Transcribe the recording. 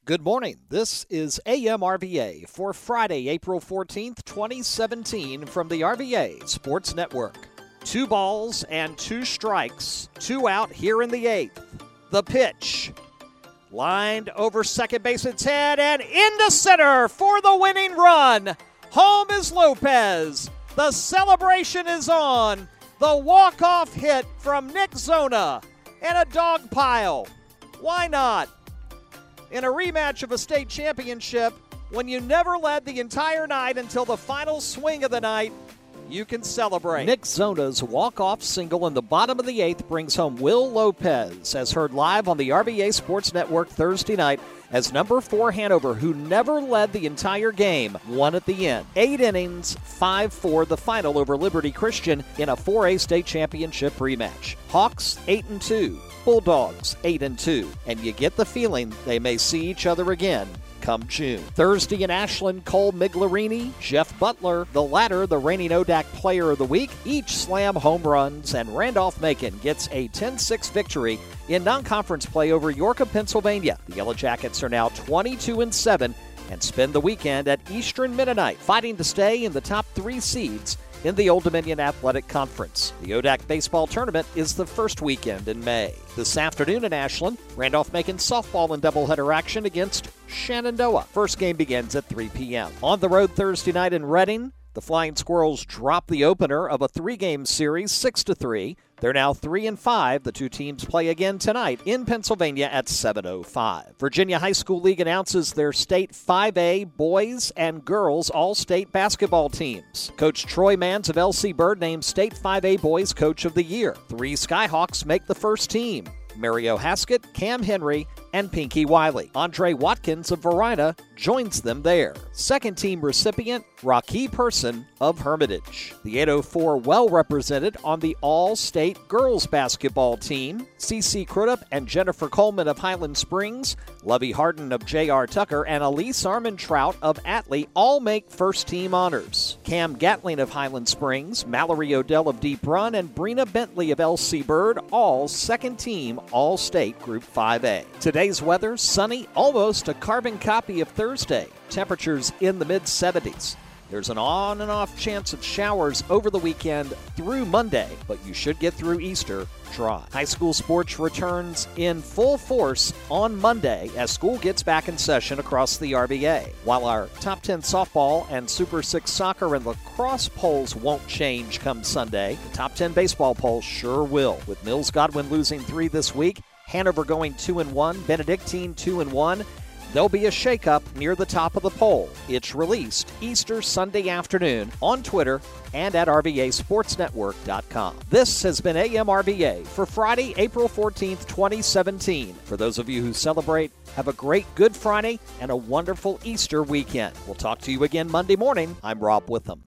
Good morning. This is AM RVA for Friday, April 14th, 2017 from the RVA Sports Network. 2 balls and 2 strikes, 2 out here in the 8th. The pitch. Lined over second base's head and into center for the winning run. Home is Lopez. The celebration is on. The walk-off hit from Nick Zona and a dog pile. Why not? In a rematch of a state championship, when you never led the entire night until the final swing of the night, you can celebrate. Nick Zona's walk-off single in the bottom of the 8th brings home Will Lopez, as heard live on the RVA Sports Network Thursday night, as number 4 Hanover, who never led the entire game, won at the end. 8 innings, 5-4, the final over Liberty Christian in a 4A state championship rematch. Hawks 8-2, Bulldogs 8-2, and you get the feeling they may see each other again come June. Thursday in Ashland, Cole Miglarini, Jeff Butler, the latter the reigning ODAC Player of the Week, each slam home runs, and Randolph Macon gets a 10-6 victory in non-conference play over York of Pennsylvania. The Yellow Jackets are now 22-7 and spend the weekend at Eastern Mennonite, fighting to stay in the top 3 seeds in the Old Dominion Athletic Conference. The ODAC baseball tournament is the first weekend in May. This afternoon in Ashland, Randolph-Macon softball in doubleheader action against Shenandoah. First game begins at 3 p.m. On the road Thursday night in Reading, the Flying Squirrels drop the opener of a 3-game series 6-3. They're now 3-5. The 2 teams play again tonight in Pennsylvania at 7:05. Virginia High School League announces their state 5A boys and girls all-state basketball teams. Coach Troy Mans of LC Bird named State 5A Boys Coach of the Year. 3 Skyhawks make the first team: Mario Haskett, Cam Henry, and Pinky Wiley. Andre Watkins of Verina joins them there. Second team recipient, Rocky Person of Hermitage. The 804 well represented on the all-state girls basketball team. CeCe Crudup and Jennifer Coleman of Highland Springs, Lovey Harden of J.R. Tucker, and Elise Armentrout of Atlee all make first-team honors. Cam Gatling of Highland Springs, Mallory Odell of Deep Run, and Brina Bentley of LC Bird, all second-team all-state Group 5A. Today's weather, sunny, almost a carbon copy of Thursday. Temperatures in the mid-70s. There's an on and off chance of showers over the weekend through Monday, but you should get through Easter dry. High school sports returns in full force on Monday as school gets back in session across the RVA. While our top 10 softball and Super 6 soccer and lacrosse polls won't change come Sunday, the top 10 baseball polls sure will. With Mills Godwin losing 3 this week, Hanover going 2-1, Benedictine 2-1. There'll be a shakeup near the top of the poll. It's released Easter Sunday afternoon on Twitter and at RVASportsNetwork.com. This has been AM RVA for Friday, April 14th, 2017. For those of you who celebrate, have a great Good Friday and a wonderful Easter weekend. We'll talk to you again Monday morning. I'm Rob Witham.